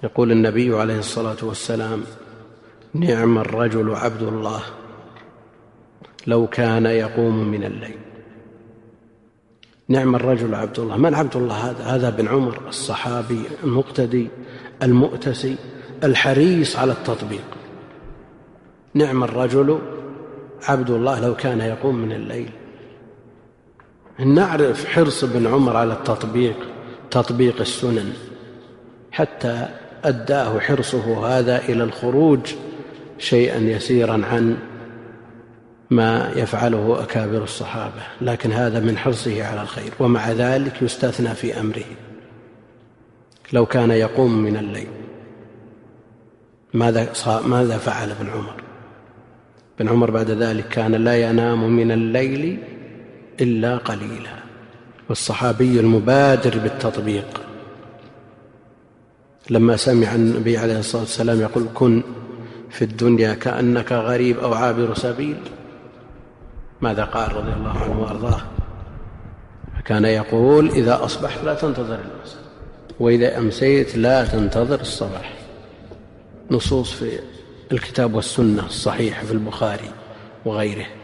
يقول النبي عليه الصلاة والسلام: نعم الرجل عبد الله لو كان يقوم من الليل. نعم الرجل عبد الله. من عبد الله هذا بن عمر الصحابي المقتدي المؤتسي الحريص على التطبيق. نعم الرجل عبد الله لو كان يقوم من الليل. نعرف حرص ابن عمر على تطبيق السنن، حتى أداه حرصه هذا إلى الخروج شيئا يسيرا عن ما يفعله أكابر الصحابة، لكن هذا من حرصه على الخير، ومع ذلك يستثنى في أمره. لو كان يقوم من الليل ماذا فعل ابن عمر؟ ابن عمر بعد ذلك كان لا ينام من الليل إلا قليلا، والصحابي المبادر بالتطبيق لما سمع النبي عليه الصلاة والسلام يقول: كن في الدنيا كأنك غريب أو عابر سبيل، ماذا قال رضي الله عنه وأرضاه؟ كان يقول: إذا أصبحت لا تنتظر المساء، وإذا أمسيت لا تنتظر الصباح. نصوص في الكتاب والسنة الصحيحة في البخاري وغيره.